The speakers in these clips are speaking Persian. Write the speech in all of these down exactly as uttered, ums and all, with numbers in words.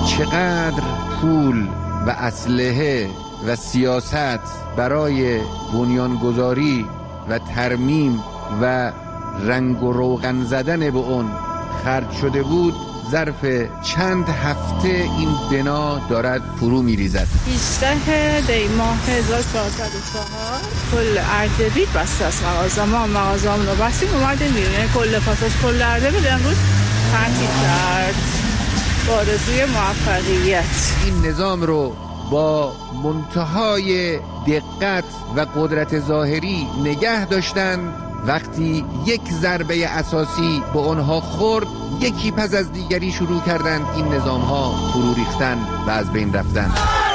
چقدر پول و اسلحه و سیاست برای بنیانگذاری و ترمیم و رنگ و روغن زدن به اون خرج شده بود، ظرف چند هفته این بنا دارد فرو می‌ریزد. بیسته دی ماه هزار و چهارصد و چهار کل اردبیل بسته است. مغازه ما مغازه همون رو بستیم اومدیم بیرون، یعنی کل پاساژ کل اردبیل امروز تعطیل کرد. آرزوی موفقیت. این نظام رو با منتهای دقت و قدرت ظاهری نگه داشتند. وقتی یک ضربه اساسی به آنها خورد، یکی پس از دیگری شروع کردند این نظام ها فرو ریختن و از بین رفتن.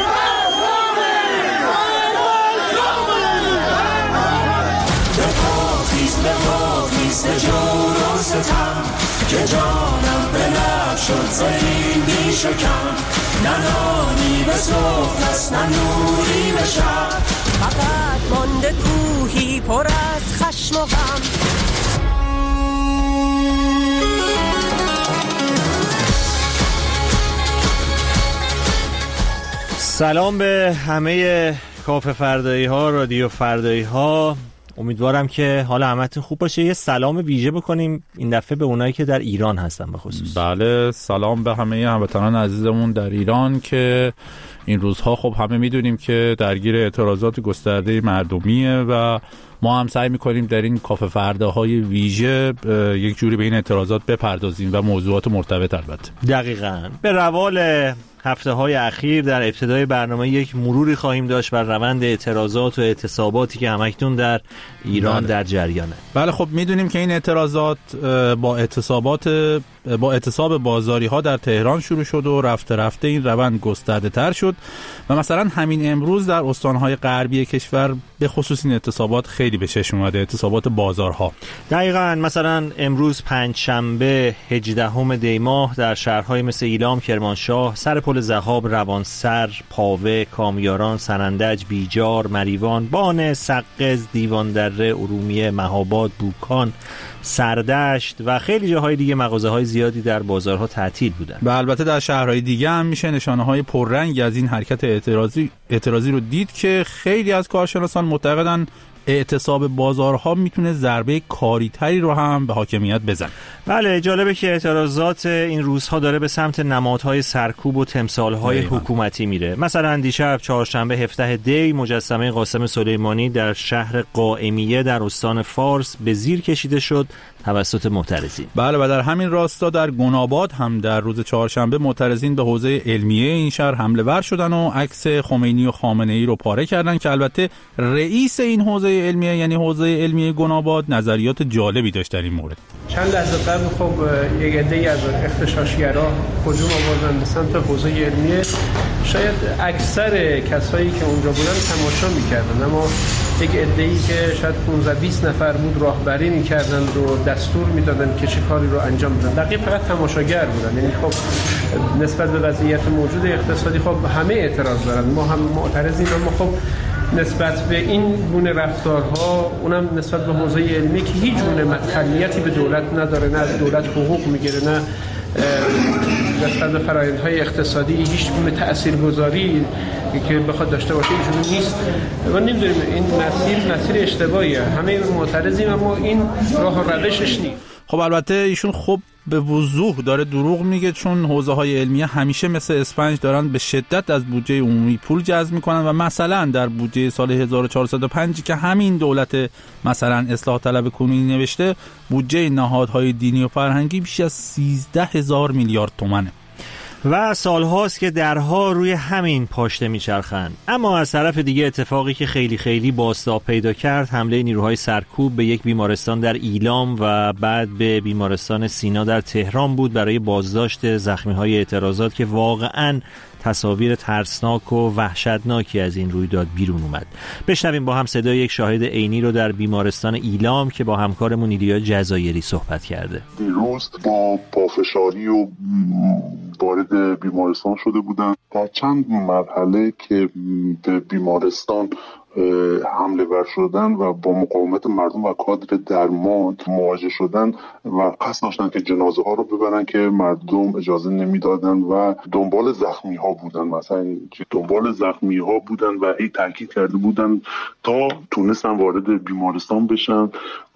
که جانم به لب شد زهین بیشکم، ننانی به صفت است نه نوری به شب، فقط مانده کوهی پر از خشم و غم. سلام به همه کافه فردایی ها، رادیو فردایی ها. امیدوارم که حال همتون خوب باشه. یه سلام ویژه بکنیم این دفعه به اونایی که در ایران هستن به خصوص. بله، سلام به همه هموطنان عزیزمون در ایران که این روزها خب همه میدونیم که درگیر اعتراضات گسترده مردمیه و ما هم سعی میکنیم در این کافه فرداهای ویژه یک جوری به این اعتراضات بپردازیم و موضوعات مرتبط البته. دقیقاً. به روال هفته های اخیر در ابتدای برنامه یک مروری خواهیم داشت بر روند اعتراضات و اعتصاباتی که همکنون در ایران بله. در جریانه. بله، خب میدونیم که این اعتراضات با اعتصابات با اعتصاب بازاری ها در تهران شروع شد و رفته رفته این روند گسترده تر شد و مثلا همین امروز در استانهای غربی کشور به خصوص این اعتصابات خیلی به چشم اومده، اعتصابات بازارها. دقیقاً. مثلا امروز پنجشنبه هجدهم دی ماه در شهرهای مثل ایلام، کرمانشاه، سرپل ضحاب، روانسر، پاوه، کامیاران، سنندج، بیجار، مریوان، بانه، سقز، دیواندره، ارومیه، مهاباد، بوکان، سردشت و خیلی جاهای دیگه مغازه‌های زیادی در بازارها تعطیل بودن. و البته در شهرهای دیگه هم میشه نشانه‌های پررنگی از این حرکت اعتراضی اعتراضی رو دید که خیلی از کارشناسان معتقدن اعتصاب بازارها میتونه ضربه کاری‌تری رو هم به حاکمیت بزنه. بله، جالبه که اعتراضات این روزها داره به سمت نمادهای سرکوب و تمثالهای حکومتی میره. مثلا دیشب چهارشنبه هفدهم دی مجسمه قاسم سلیمانی در شهر قائمیه در استان فارس به زیر کشیده شد توسط معترضین. بله، و در همین راستا در گناباد هم در روز چهارشنبه معترضین به حوزه علمیه این شهر حمله ور شدن و عکس خمینی و خامنه‌ای رو پاره کردن که البته رئیس این حوزه علمیه یعنی حوزه علمیه گناباد نظریات جالبی داشت در این مورد. چند لحظه قبل خب یک عده‌ای از اغتشاشگرا هجوم آوردن به سمت حوزه علمیه. شاید اکثر کسایی که اونجا بودن تماشا می‌کردن، اما یک عده‌ای که شاید پانزده بیست نفر بود راهبری می‌کردن و دستور می‌دادن که چه کاری رو انجام بدن. دقیق فقط تماشاگر بودن. یعنی خب نسبت به وضعیت موجود اقتصادی خب همه اعتراض دارن، ما هم معترضیم، اما خب نسبت به این گونه رفتارها، اونم نسبت به حوزه علمی که هیچ گونه مدخلیتی به دولت نداره، نه از دولت حقوق میگیره، نه نسبت به فرآیندهای اقتصادی هیچ گونه تاثیرگذاری که بخواد داشته باشه اینجوری نیست. ما نمی‌دونیم این مسیر مسیر اشتباهیه، همه معترضیم اما این راه و روشش نیست. خب البته ایشون خب به وضوح داره دروغ میگه، چون حوزه های علمیه همیشه مثل اسفنج دارن به شدت از بودجه عمومی پول جذب میکنن و مثلا در بودجه سال هزار و چهارصد و پنج که همین دولت مثلا اصلاح طلب کنونی نوشته، بودجه نهادهای دینی و فرهنگی بیش از سیزده هزار میلیارد تومنه و سالهاست که درها روی همین پاشته میچرخن. اما از طرف دیگه اتفاقی که خیلی خیلی بازتاب پیدا کرد حمله نیروهای سرکوب به یک بیمارستان در ایلام و بعد به بیمارستان سینا در تهران بود برای بازداشت زخمی‌های اعتراضات که واقعاً تصاویر ترسناک و وحشتناکی از این رویداد بیرون اومد. بشنویم با هم صدای یک شاهد عینی رو در بیمارستان ایلام که با همکارمون ایلیا جزایری صحبت کرده. دیروز با پافشاری و وارد بیمارستان شده بودن. در چند مرحله که به بیمارستان حمله ور شدن و با مقاومت مردم و کادر درمان مواجه شدن و قصد داشتن که جنازه ها رو ببرن که مردم اجازه نمیدادن و دنبال زخمی ها بودن، مثلا دنبال زخمی ها بودن و هی تاکید کرده بودن تا تونستن وارد بیمارستان بشن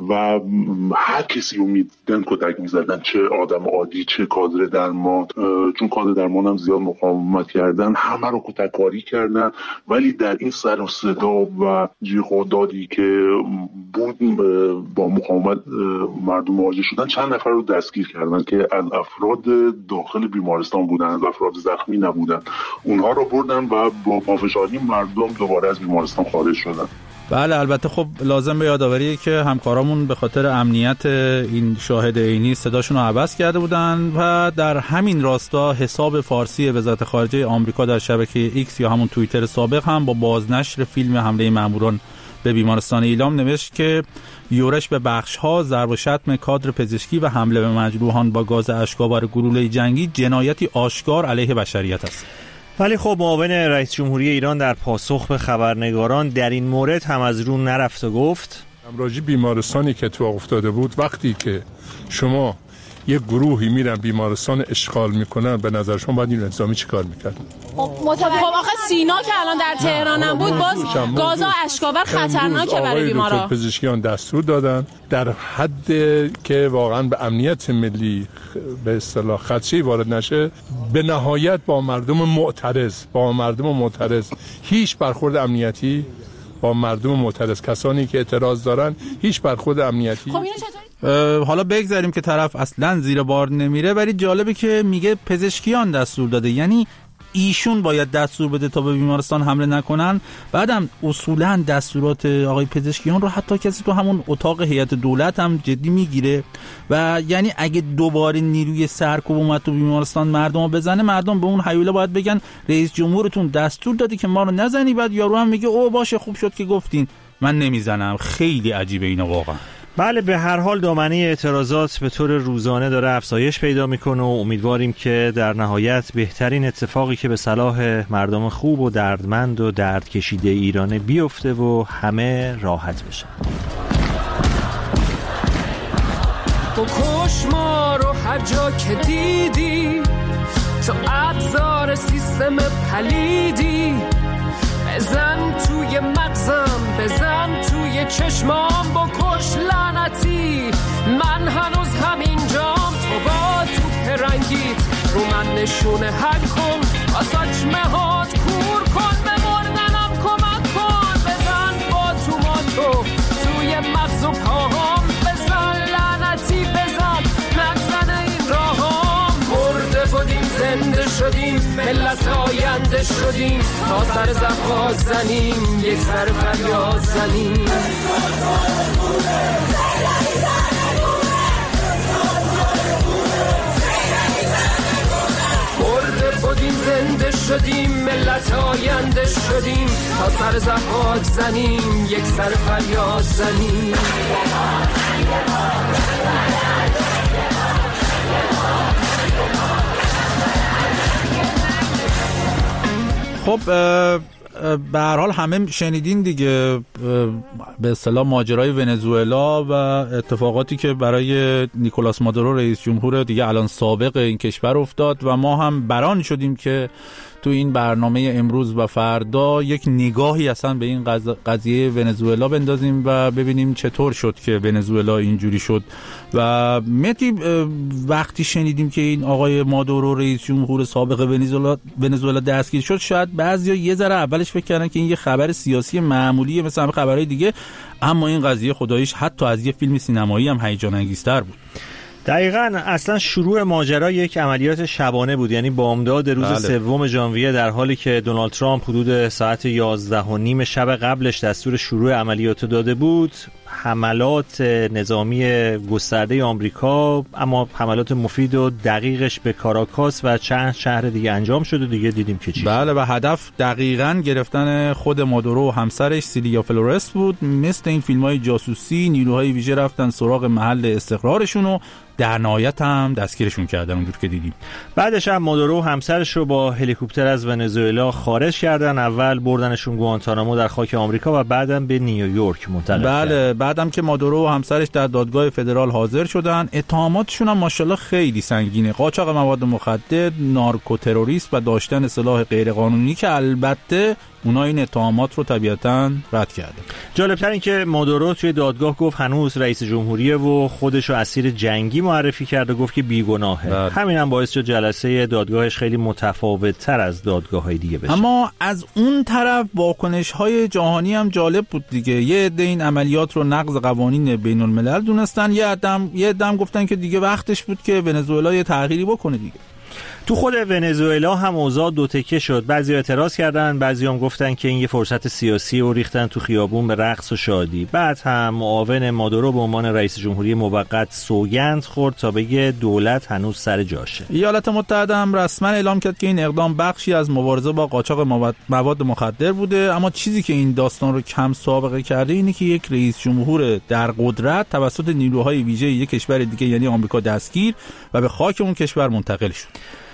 و هر کسی رو میدن کتک میزدن، چه آدم عادی چه کادر درمان، چون کادر درمان هم زیاد مقاومت کردن همه رو کتککاری کردن. ولی در این سر و صدا و جیغ و دادی که بود با مقاومت مردم مواجه شدن، چند نفر رو دستگیر کردن که از افراد داخل بیمارستان بودن، از افراد زخمی نبودن، اونها رو بردن و با پافشاری مردم دوباره از بیمارستان خارج شدن. بله البته خب لازم به یادآوریه که همکارامون به خاطر امنیت این شاهد عینی صداشون رو عوض کرده بودن و در همین راستا حساب فارسی وزارت خارجه آمریکا در شبکه ایکس یا همون توییتر سابق هم با بازنشر فیلم حمله ماموران به بیمارستان ایلام نوشت که یورش به بخش‌ها، ضرب و شتم کادر پزشکی و حمله به مجروحان با گاز اشک‌آور گلوله جنگی جنایتی آشکار علیه بشریت است. ولی خب معاون رئیس جمهوری ایران در پاسخ به خبرنگاران در این مورد هم از رو نرفت و گفت امراجی بیمارستانی که اتفاق افتاده بود، وقتی که شما یک گروهی میرن بیمارستان اشغال میکنن، به نظر شما باید این نظامی چی کار میکرد؟ خب آخه سینا که الان در تهران هم بود، باز گاز اشک‌آور خطرناکه برای بیمارا. آقای دکتر پزشکیان دستور دادن در حد که واقعا به امنیت ملی به اصطلاح خدشه‌ای وارد نشه، به نهایت با مردم معترض با مردم معترض هیچ برخورد امنیتی با مردم معترض، کسانی که اعتراض دارن، هیچ برخورد امنیتی. خب حالا بگذاریم که طرف اصلا زیر بار نمیره، ولی جالبه که میگه پزشکیان دستور داده، یعنی ایشون باید دستور بده تا به بیمارستان حمله نکنن. بعدم اصولا دستورات آقای پزشکیان رو حتی کسی تو همون اتاق هیئت دولت هم جدی میگیره و یعنی اگه دوباره نیروی سرکوب اومد تو بیمارستان مردم رو بزنه، مردم به اون هیولا باید بگن رئیس جمهورتون دستور دادی که ما رو نزنی، بعد یارو هم میگه او باشه خوب شد که گفتین من نمیزنم. خیلی عجیبه اینا واقعا. بله به هر حال دامنه اعتراضات به طور روزانه داره افزایش پیدا میکنه و امیدواریم که در نهایت بهترین اتفاقی که به صلاح مردم خوب و دردمند و درد کشیده ایرانه بیفته و همه راحت بشن. بکش ما رو هر جا که دیدی، تو ابزار سیستم پلیدی، بزن توی مغزم، بزن توی چشمام، بکش لعنتی، من هنوز همینجام، تو با تو رنگیت رو من نشونه حل کن، آساچمه هات کور کن، به مردنم کمک کن، بزن با تو ماتو توی مغز و پاهام، بزن لعنتی، بزن نگزن این راهام، مرده بودیم زنده شدیم، ملت آینده شدیم، تا سر زفاک زنیم، یک سر فریاد زنیم. مرده بودیم زنده شدیم، ملت آینده شدیم، تا سر زفاک زنیم، یک سر فریاد زنیم. خب به هر حال همه شنیدین دیگه به اصطلاح ماجرای ونزوئلا و اتفاقاتی که برای نیکولاس مادورو رئیس جمهور دیگه الان سابق این کشور افتاد و ما هم بران شدیم که تو این برنامه امروز و فردا یک نگاهی اصلا به این قضیه ونزوئلا بندازیم و ببینیم چطور شد که ونزوئلا اینجوری شد. و متی وقتی شنیدیم که این آقای مادورو رئیس جمهور سابق ونزوئلا ونزوئلا دستگیر شد، شاید بعضیا یه ذره اولش فکر کردن که این یه خبر سیاسی معمولیه مثل همه خبرهای دیگه، اما این قضیه خداییش حتی از یه فیلم سینمایی هم هیجان انگیزتر بود. دقیقاً اصلا شروع ماجرا یک عملیات شبانه بود، یعنی بامداد روز بله. سوم ژانویه، در حالی که دونالد ترامپ حدود ساعت یازده و نیم شب قبلش دستور شروع عملیات داده بود، حملات نظامی گسترده آمریکا، اما حملات مفید و دقیقش به کاراکاس و چند شهر دیگه انجام شد و دیگه دیدیم که چی. بله و هدف دقیقاً گرفتن خود مادورو و همسرش سیلیا فلورس بود. مثل این فیلم‌های جاسوسی نیروهای ویژه رفتن سراغ محل استقرارشون و در نهایت هم دستگیرشون کردن اونجور که دیدیم. بعدش هم مادورو و همسرش رو با هلیکوپتر از ونزوئلا خارج کردن. اول بردنشون گوانتانامو در خاک آمریکا و بعدم به نیویورک منتقل کردن. بله بعدم که مادورو و همسرش در دادگاه فدرال حاضر شدن. اتهاماتشون هم ماشاءالله خیلی سنگینه: قاچاق مواد مخدر، نارکوتروریسم و داشتن سلاح غیرقانونی، که البته اونا این اتهامات رو طبیعتاً رد کردن. جالبتر این که مادورو توی دادگاه گفت هنوز رئیس جمهوریه و خودش رو اسیر جنگی معرفی کرد و گفت که بیگناهه. بله. همین هم باعث شد جلسه دادگاهش خیلی متفاوت‌تر از دادگاه‌های دیگه بشه. اما از اون طرف واکنش‌های جهانی هم جالب بود دیگه. یه عده این عملیات رو نقض قوانین بین‌الملل دونستن، یه عده یه عده گفتن که دیگه وقتش بود که ونزوئلا یه تغییری بکنه دیگه. تو خود ونزوئلا هم اوضاع دو تکه شد. بعضی اعتراض کردن، بعضی هم گفتن که این یه فرصت سیاسی و ریختن تو خیابون به رقص و شادی. بعد هم معاون مادورو به عنوان رئیس جمهوری موقت سوگند خورد تا بگه دولت هنوز سر جاشه. ایالات متحده هم رسما اعلام کرد که این اقدام بخشی از مبارزه با قاچاق مواد مخدر بوده. اما چیزی که این داستان رو کم سابقه کرده اینه که یک رئیس جمهور در قدرت توسط نیروهای ویژه یک کشور دیگه یعنی آمریکا دستگیر و به خاک اون کشور منتقل شد.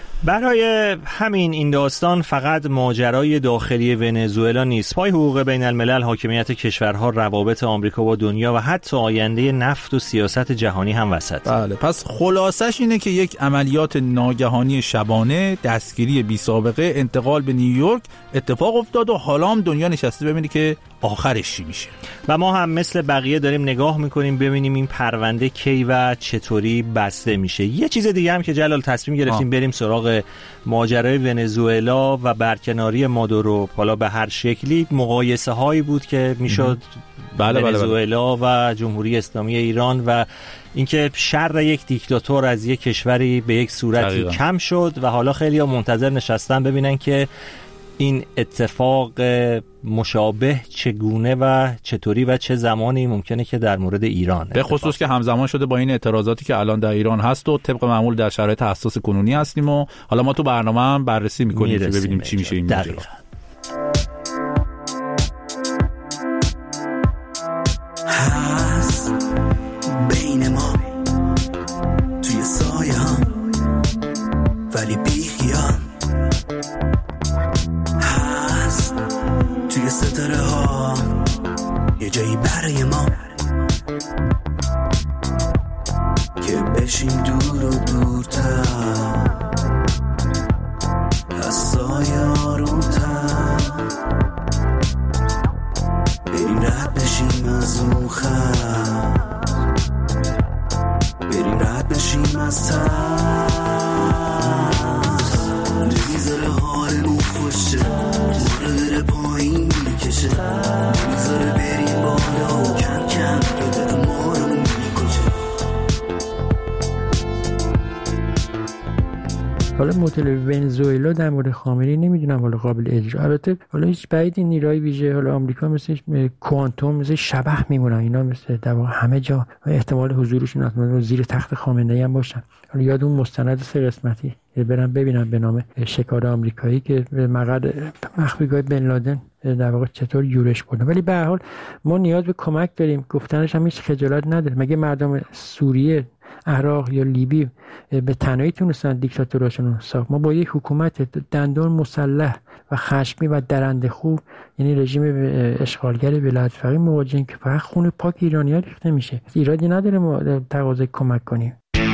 برای همین این داستان فقط ماجرای داخلی ونزوئلا نیست. پای حقوق بین الملل، حاکمیت کشورها، روابط آمریکا با دنیا و حتی آینده نفت و سیاست جهانی هم وسط. بله، پس خلاصش اینه که یک عملیات ناگهانی شبانه، دستگیری بی سابقه، انتقال به نیویورک اتفاق افتاد و حالا هم دنیا نشسته ببینی که آخرش چی میشه. و ما هم مثل بقیه داریم نگاه میکنیم ببینیم این پرونده کی و چطوری بسته میشه. یه چیز دیگه هم که جلال تصمیم گرفتیم آه. بریم سراغ ماجرای ونزوئلا و برکناری مادورو. حالا به هر شکلی مقایسه هایی بود که میشد بله ونزوئلا بله بله. و جمهوری اسلامی ایران و اینکه شر یک دیکتاتور از یک کشوری به یک صورتی دقیقا. کم شد و حالا خیلی ها منتظر نشستن ببینن که این اتفاق مشابه چگونه و چطوری و چه زمانی ممکنه که در مورد ایران به خصوص که همزمان شده با این اعتراضاتی که الان در ایران هست و طبق معمول در شرایط حساس کنونی هستیم و حالا ما تو برنامه هم بررسی میکنیم که ببینیم چی میشه این ماجرا. هست بین ما توی سایه هم ولی بیخیال، هست توی ستاره ها یه جایی برای ما که بشیم دور و دورتر از سایه آرومتر، بریم رد بشیم از اون خط، بریم رد بشیم از ترس، نمیذاره حالمون خوشه، ماره بره پایین میکشه، نمیذاره بریم بالا و کم کم بده ما رو میکشه. حالا مدل ونزوئلا در مورد خامنه‌ای نمیدونم حالا قابل اجرا، البته حالا هیچ بعید نیروهای ویژه حالا آمریکا مثل کوانتوم مثل شبح میمونن، اینا مثل در واقع همه جا احتمال حضورشون اصلا زیر تخت خامنه‌ای هم باشن. حالا یاد اون مستند سه قسمتی برم ببینم به نام شکار آمریکایی که به مقر مخفیگاه بن لادن در واقع چطور یورش برده. ولی به هر حال ما نیاز به کمک داریم، گفتنش هم هیچ خجالت نداره. مگه مردم سوریه، عراق یا لیبی به تنهایی تونستن دیکتاتوراشون رو ساخت؟ ما با یک حکومت دندان مسلح و خشمی و درنده خوب، یعنی رژیم اشغالگر ولایت فقیه مواجهیم که فقط خون پاک ایرانی‌ها ریخته میشه. ایرادی نداره ما تقاضای کمک کنیم.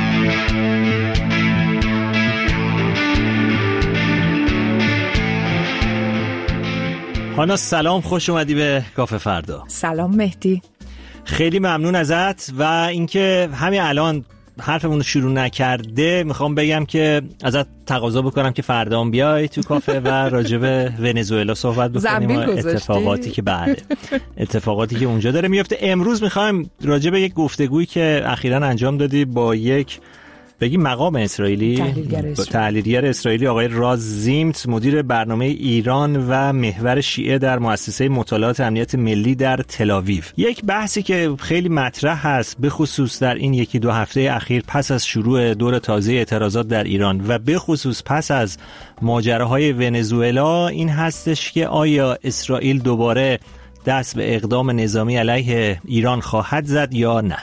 هانا سلام، خوش اومدی به کافه فردا. سلام مهدی، خیلی ممنون ازت. و اینکه همین الان حرفمون رو شروع نکرده میخوام بگم که ازت تقاضا بکنم که فردا هم بیای تو کافه و راجع به ونزوئلا صحبت بکنیم و اتفاقاتی که بله اتفاقاتی که اونجا داره میفته. امروز میخوایم راجع به یک گفتگویی که اخیراً انجام دادی با یک بگی مقام اسرائیلی، تحلیلگر اسرائیلی. تحلیلگر اسرائیلی آقای راز زیمت، مدیر برنامه ایران و محور شیعه در مؤسسه مطالعات امنیت ملی در تل‌آویو. یک بحثی که خیلی مطرح هست به خصوص در این یکی دو هفته اخیر پس از شروع دور تازه اعتراضات در ایران و به خصوص پس از ماجراهای ونزوئلا این هستش که آیا اسرائیل دوباره دست به اقدام نظامی علیه ایران خواهد زد یا نه؟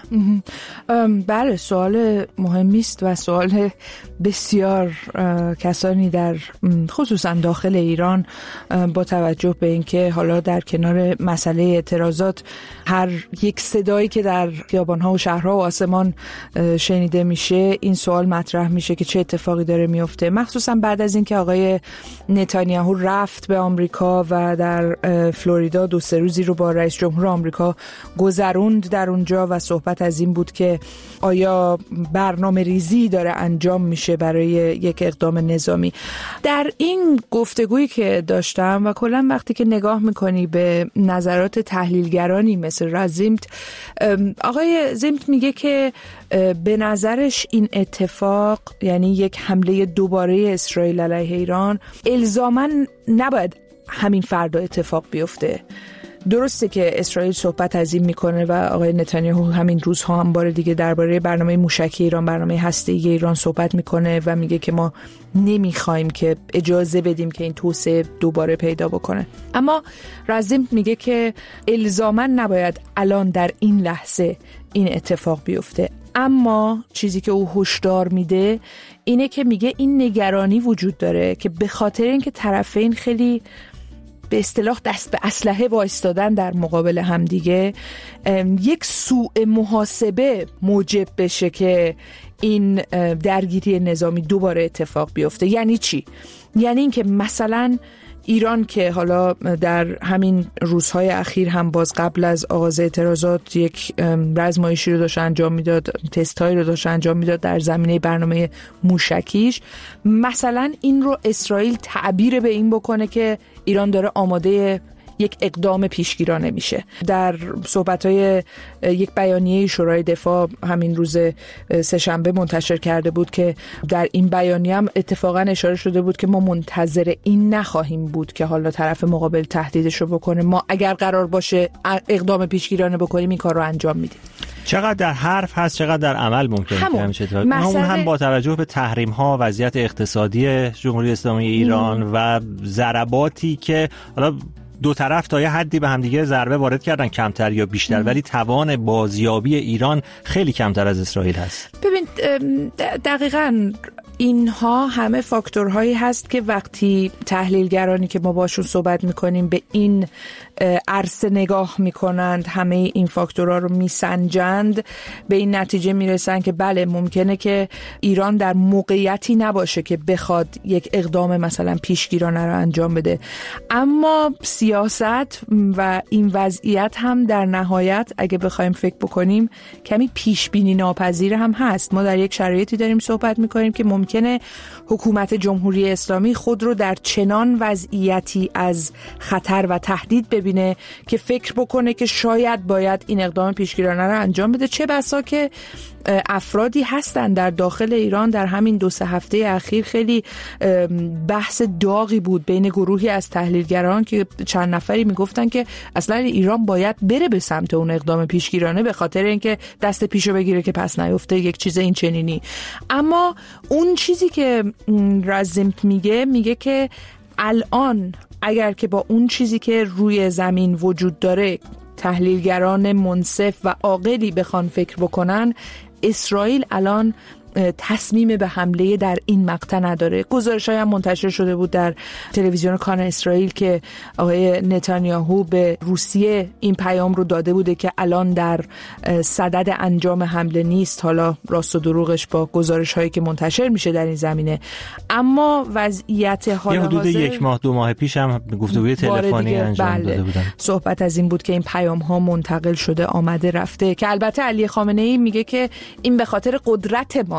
بله، سوال مهمی است و سوال بسیار کسانی در خصوصا داخل ایران با توجه به اینکه حالا در کنار مسئله اعتراضات هر یک صدایی که در خیابان‌ها و شهرها و آسمان شنیده میشه این سوال مطرح میشه که چه اتفاقی داره میفته، مخصوصا بعد از اینکه آقای نتانیاهو رفت به آمریکا و در فلوریدا دو سه روزی رو با رئیس جمهور آمریکا گذروند در اونجا و صحبت از این بود که آیا برنامه ریزی داره انجام میشه برای یک اقدام نظامی. در این گفتگویی که داشتم و کلا وقتی که نگاه میکنی به نظرات تحلیلگرانی مثل رازیمت، آقای زیمت میگه که به نظرش این اتفاق یعنی یک حمله دوباره اسرائیل علیه ایران الزاماً نباید همین فردا اتفاق بیفته. درسته که اسرائیل صحبت از این میکنه و آقای نتانیاهو همین روزها هم بار دیگه درباره برنامه موشکی ایران، برنامه هسته‌ای ایران صحبت میکنه و میگه که ما نمیخوایم که اجازه بدیم که این توسعه دوباره پیدا بکنه. اما رازیمت میگه که الزاماً نباید الان در این لحظه این اتفاق بیفته. اما چیزی که او هشدار میده اینه که میگه این نگرانی وجود داره که به خاطر اینکه طرفین خیلی به اصطلاح دست به اسلحه وایستادن در مقابل همدیگه، یک سوء محاسبه موجب بشه که این درگیری نظامی دوباره اتفاق بیفته. یعنی چی؟ یعنی اینکه مثلا ایران که حالا در همین روزهای اخیر هم باز قبل از آغاز اعتراضات یک رزمایشی رو داشت انجام میداد، تستایی رو داشت انجام میداد در زمینه برنامه موشکیش، مثلا این رو اسرائیل تعبیر به این بکنه که ایران داره آماده یک اقدام پیشگیرانه میشه. در صحبت‌های یک بیانیه شورای دفاع همین روز سه‌شنبه منتشر کرده بود که در این بیانیه هم اتفاقا اشاره شده بود که ما منتظر این نخواهیم بود که حالا طرف مقابل تهدیدش رو بکنه، ما اگر قرار باشه اقدام پیشگیرانه بکنیم این کار رو انجام میدیم. چقدر در حرف هست چقدر در عمل ممکنه که همین اتفاق بیفته. اون هم با توجه به تحریم ها، وضعیت اقتصادی جمهوری اسلامی ایران ام. و ضرباتی که حالا دو طرف تا یه حدی به همدیگه ضربه وارد کردن، کمتر یا بیشتر، ام. ولی توان بازیابی ایران خیلی کمتر از اسرائیل هست. ببین دقیقاً اینها همه فاکتورهایی هست که وقتی تحلیلگرانی که ما باشون صحبت میکنیم به این عرصه نگاه میکنند، همه این فاکتورها رو میسنجند، به این نتیجه میرسن که بله ممکنه که ایران در موقعیتی نباشه که بخواد یک اقدام مثلا پیشگیرانه رو انجام بده. اما سیاست و این وضعیت هم در نهایت اگه بخوایم فکر بکنیم کمی پیش بینی ناپذیر هم هست. ما در یک شرایطی داریم صحبت میکنیم که ممکنه حکومت جمهوری اسلامی خود رو در چنان وضعیتی از خطر و تهدید ببینه که فکر بکنه که شاید باید این اقدام پیشگیرانه رو انجام بده. چه بسا که افرادی هستن در داخل ایران در همین دو سه هفته اخیر خیلی بحث داغی بود بین گروهی از تحلیلگران که چند نفری میگفتن که اصلا ایران باید بره به سمت اون اقدام پیشگیرانه به خاطر اینکه دست پیشو بگیره که پس نیفته یک چیز این چنینی. اما اون چیزی که رازیمت میگه میگه که الان اگر که با اون چیزی که روی زمین وجود داره تحلیلگران منصف و عاقلی بخوان فکر بکنن، اسرائیل الان تصمیم به حمله در این مقطع نداره. گزارش‌های هم منتشر شده بود در تلویزیون کان اسرائیل که آقای نتانیاهو به روسیه این پیام رو داده بوده که الان در صدد انجام حمله نیست. حالا راست و دروغش با گزارش‌هایی که منتشر میشه در این زمینه، اما وضعیت حال یه حدود حاضر یک ماه دو ماه پیش هم گفتگوی تلفنی انجام بله. داده بودن. صحبت از این بود که این پیام‌ها منتقل شده آمده رفته، که البته علی خامنه‌ای میگه که این به خاطر قدرت ما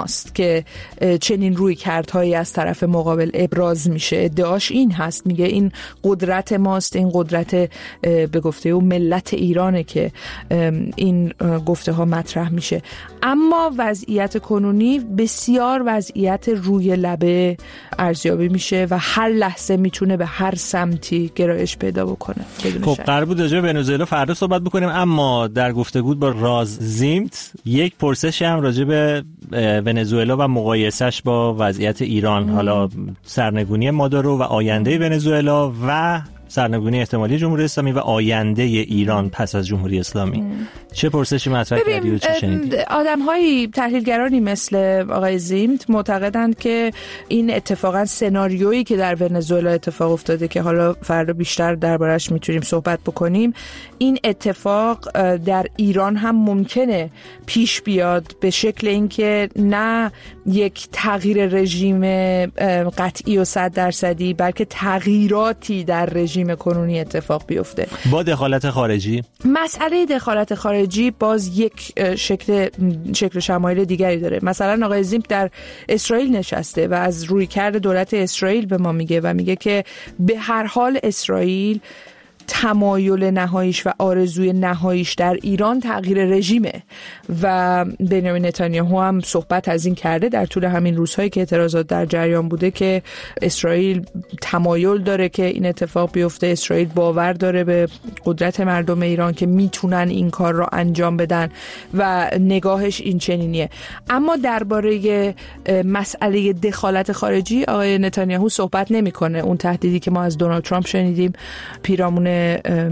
ماست که چنین روی کردهایی از طرف مقابل ابراز میشه. ادعاش این هست، میگه این قدرت ماست، این قدرت به گفته او ملت ایرانه که این گفته ها مطرح میشه. اما وضعیت کنونی بسیار وضعیت روی لبه ارزیابی میشه و هر لحظه میتونه به هر سمتی گرایش پیدا بکنه. خب قرار بود راجع به ونزوئلا فردا صحبت بکنیم، اما در گفتگو با راز زیمت یک پرسشی هم راجع به ونزوئلا و مقایسش با وضعیت ایران، ام. حالا سرنگونی مادورو و آینده ونزوئلا و سرنگونی احتمالی جمهوری اسلامی و آینده ایران پس از جمهوری اسلامی. ام. چه پرسشی مطرح کردی و چه شنیدی؟ آدم‌های تحلیلگرانی مثل آقای زیمت معتقدند که این اتفاقا سناریویی که در ونزوئلا اتفاق افتاده که حالا فردا بیشتر دربارش میتونیم صحبت بکنیم، این اتفاق در ایران هم ممکنه پیش بیاد به شکل اینکه نه یک تغییر رژیم قطعی و صد درصدی بلکه تغییراتی در رژیم کنونی اتفاق بیفته با دخالت خارجی. مسئله دخالت خارجی باز یک شکل شکل و شمایل دیگری داره. مثلا آقای زیمپ در اسرائیل نشسته و از رویکرد دولت اسرائیل به ما میگه و میگه که به هر حال اسرائیل تمایل نهاییش و آرزوی نهاییش در ایران تغییر رژیمه و بنیامین نتانیاهو هم صحبت از این کرده در طول همین روزهایی که اعتراضات در جریان بوده که اسرائیل تمایل داره که این اتفاق بیفته. اسرائیل باور داره به قدرت مردم ایران که میتونن این کار را انجام بدن و نگاهش این چنینیه. اما درباره مسئله دخالت خارجی آقای نتانیاهو صحبت نمیکنه. اون تهدیدی که ما از دونالد ترامپ شنیدیم پیرامون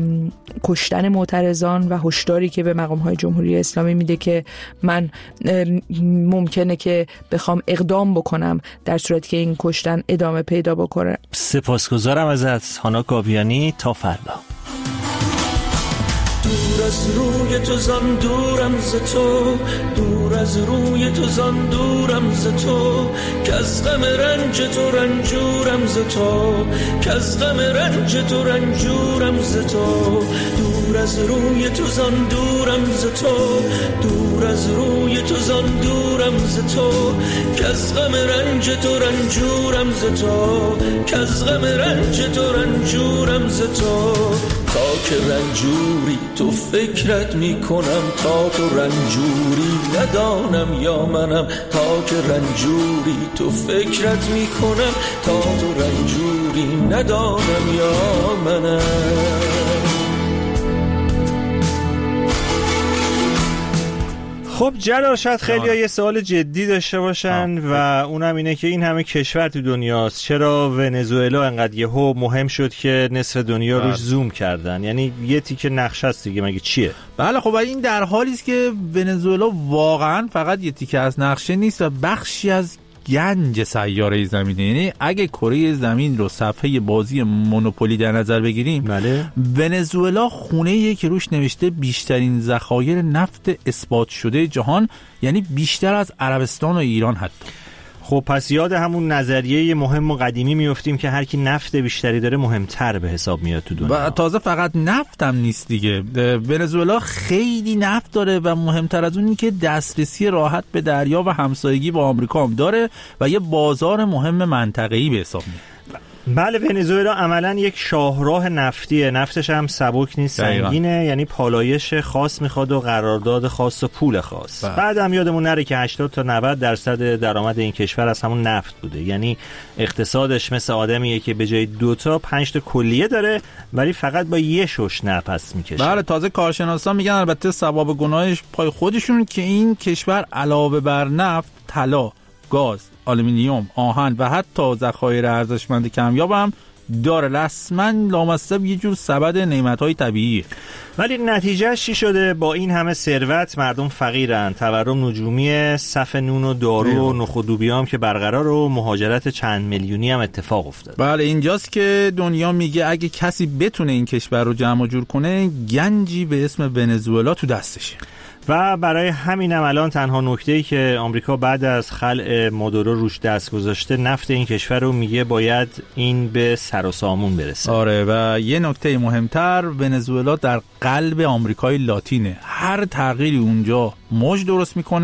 کشتن معترضان و هشداری که به مقام‌های جمهوری اسلامی میده که من ممکنه که بخوام اقدام بکنم در صورتی که این کشتن ادامه پیدا بکنه. سپاسگزارم ازت هانا گاویانی. تا فردا. دور از روی تو زان دورم ز تو، دور از روی تو زان دورم ز تو، که از غم رنج تو رنجورم ز تو، که از غم رنج تو رنجورم ز تو، دور از روی تو زان دورم ز تو، دور از روی تو زان دورم ز تو، که از غم رنج تو رنجورم ز تو، که از غم رنج تو رنجورم ز تو، تا که رنجوری تو فکرت میکنم، تا تو رنجوری ندانم یا منم، تا که رنجوری تو فکرت میکنم، تا تو رنجوری ندانم یا منم. خب جلال، شاید خیلی ها یه سوال جدی داشته باشن و اونم اینه که این همه کشور تو دنیاست، چرا ونزوئلا انقدر یهو مهم شد که نصف دنیا روش زوم کردن؟ یعنی یه تیکه نقشه است دیگه، مگه چیه؟ بله خب این در حالی است که ونزوئلا واقعا فقط یه تیکه از نقشه نیست و بخشی از گنج سیاره زمینه. یعنی اگه کره زمین رو صفحه بازی مونوپولی در نظر بگیریم، بله، ونزوئلا خونه‌ایه که روش نوشته بیشترین ذخایر نفت اثبات شده جهان، یعنی بیشتر از عربستان و ایران حتی. خب پس یاد همون نظریه مهم و قدیمی میافتیم که هر کی نفت بیشتری داره مهمتر به حساب میاد تو دنیا. و تازه فقط نفت هم نیست دیگه، ونزوئلا خیلی نفت داره و مهمتر از اون این که دسترسی راحت به دریا و همسایگی با آمریکا هم داره و یه بازار مهم منطقه‌ای به حساب میاد. بله، ونزوئلا عملاً یک شاهراه نفتیه، نفتش هم سبک نیست، سنگینه، یعنی پالایش خاص میخواد و قرارداد خاص و پول خاص. بعد هم یادمون نره که هشتاد تا نود درصد درآمد این کشور از همون نفت بوده، یعنی اقتصادش مثل آدمیه که به جای دو تا پنج تا کلیه داره ولی فقط با یه شش نفس میکشه. بله، تازه کارشناسان میگن البته ثواب گناهش پای خودشون که این کشور علاوه بر نفت، طلا، گاز، آلومینیوم، آهن و حتی ذخایر ارزشمند کمیاب هم داره. رسما لامصب یه جور سبد نعمت‌های طبیعیه. ولی نتیجه چی شده؟ با این همه ثروت مردم فقیرن، تورم نجومی، صف نون و دارو و نخ و لوبیا هم که برقرار و مهاجرت چند میلیونی هم اتفاق افتاد. بله، اینجاست که دنیا میگه اگه کسی بتونه این کشور رو جمع و جور کنه، گنجی به اسم ونزوئلا تو دستشه. و برای همین هم الان تنها نکته‌ای که آمریکا بعد از خلع مادورو روش دست گذاشته نفت این کشور رو میگه باید این به سر و سامون برسه. آره، و یه نکته مهمتر، ونزوئلا در قلب آمریکای لاتینه. هر تغییری اونجا موج درست میکنه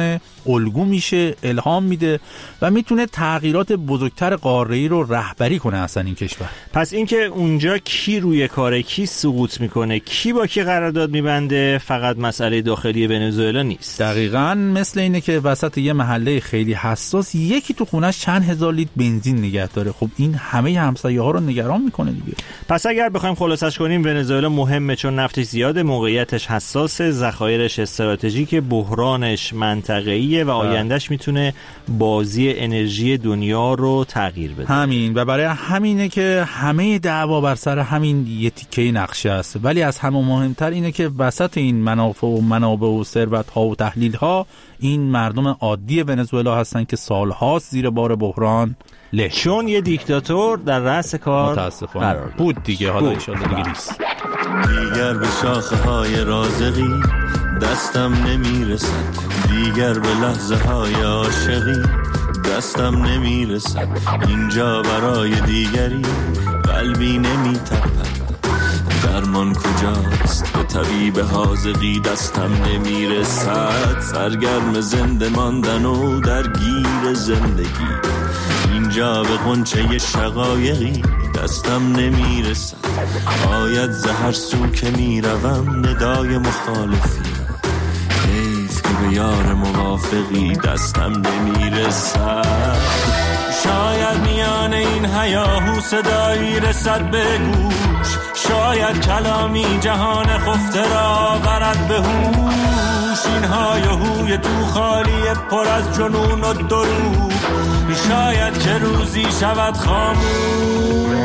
الگو میشه، الهام میده و میتونه تغییرات بزرگتر قاره‌ای رو رهبری کنه اصلا این کشور. پس اینکه اونجا کی روی کاره، کی سقوط میکنه، کی با کی قرارداد میبنده، فقط مسئله داخلی ونزوئلا نیست. دقیقاً مثل اینه که وسط یه محله خیلی حساس یکی تو خونش چند هزار لیتر بنزین نگه داره. خب این همه همسایه‌ها رو نگران میکنه دیگه. پس اگر بخوایم خلاصش کنیم، ونزوئلا مهمه چون نفتش زیاده، موقعیتش حساسه، ذخایرش استراتژیکه، بحرانش منطقه‌ایه و آیندهش میتونه بازی انرژی دنیا رو تغییر بده. همین و برای همینه که همه دعوا بر سر همین یه تیکه نقشه است. ولی از همه مهمتر اینه که وسط این منافع و منابع و ثروت‌ها و تحلیل‌ها این مردم عادی ونزوئلا هستن که سال‌هاست زیر بار بحران له، چون یه دیکتاتور در رأس کار متاسفانه بود دیگه. حالا ان شاءالله دیگه نیست. دیگر به شاخه‌های رازقی دستم نمیرسد، دیگر به لحظه های عاشقی دستم نمیرسد، اینجا برای دیگری قلبی نمیتپد، درمان کجاست به طبیب حاذقی دستم نمیرسد، سرگرم زنده ماندن و درگیر زندگی اینجا به غنچه شقایقی دستم نمیرسد، آید زهر سو که میروم ندای مخالفی، حیف که به یار موافقی دستم نمیرسد، شاید میان این هیاهو صدایی رسد به گوش، شاید کلامی جهان خفته را برد به هوش، این های هوی تو خالی پر از جنون و دروغ، شاید که روزی شود خاموش.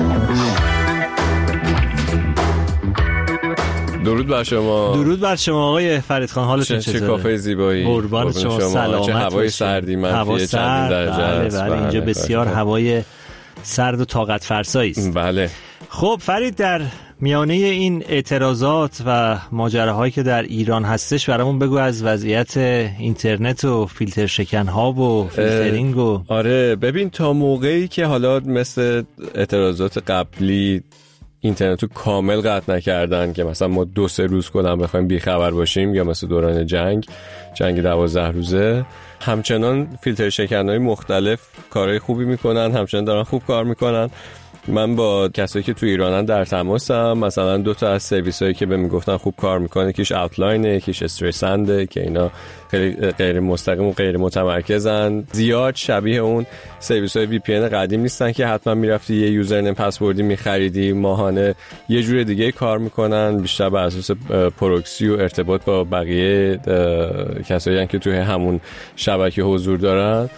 درود بر شما. درود بر شما آقای فرید خان، حالتون چطوره؟ چه کافه زیبایی. قربان شما، سلامت. چه هوای سردی منفی چند درجه است. بله بله اینجا بسیار هوای سرد و طاقت فرسایی است. بله. خب فرید، در میانه این اعتراضات و ماجراهایی که در ایران هستش برامون بگو از وضعیت اینترنت و فیلتر شکن‌ها و فیلترینگ و آره ببین، تا موقعی که حالا مثل اعتراضات قبلی اینترنتو کامل قطع نکردن که مثلا ما دو سه روز کلا بخوایم بیخبر باشیم، یا مثل دوران جنگ جنگ دوازده روزه، همچنان فیلتر شکن‌های مختلف کارهای خوبی میکنن، همچنان دارن خوب کار میکنن. من با کسایی که تو ایرانن در تماسم، مثلا دو تا از سرویسایی که به میگفتن خوب کار میکنه، یکیش اوتلاین، یکیش استریسنده که اینا خیلی غیر مستقیم و غیر متمرکزن، زیاد شبیه اون سرویس‌های وی پی ان قدیم نیستن که حتما میرفتی یه یوزرنیم پسوردی میخریدی ماهانه، یه جور دیگه کار میکنن، بیشتر بر اساس پروکسی و ارتباط با بقیه کسایی که توی همون شبکه حضور دارن